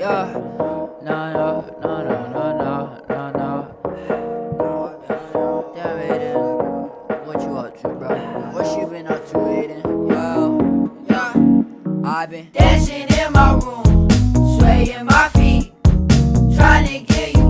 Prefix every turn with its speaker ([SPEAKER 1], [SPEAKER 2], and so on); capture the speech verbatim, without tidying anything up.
[SPEAKER 1] Yeah, no, no, no, no, no, no, no, no. Damn, Aiden, what you up to, bro? What you been up to, Aiden? Well, yeah, I've been dancing in my room, swaying my feet, trying to get you.